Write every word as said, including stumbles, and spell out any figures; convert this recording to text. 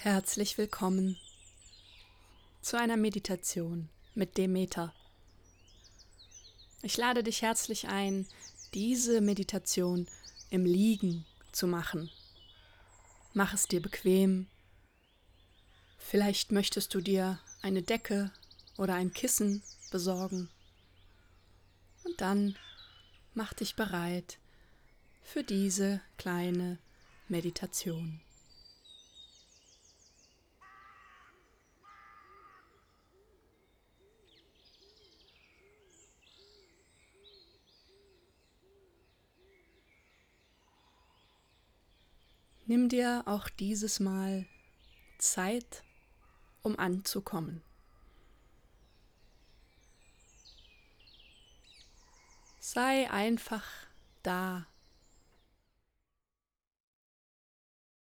Herzlich willkommen zu einer Meditation mit Demeter. Ich lade dich herzlich ein, diese Meditation im Liegen zu machen. Mach es dir bequem. Vielleicht möchtest du dir eine Decke oder ein Kissen besorgen. Und dann mach dich bereit für diese kleine Meditation. Nimm dir auch dieses Mal Zeit, um anzukommen. Sei einfach da,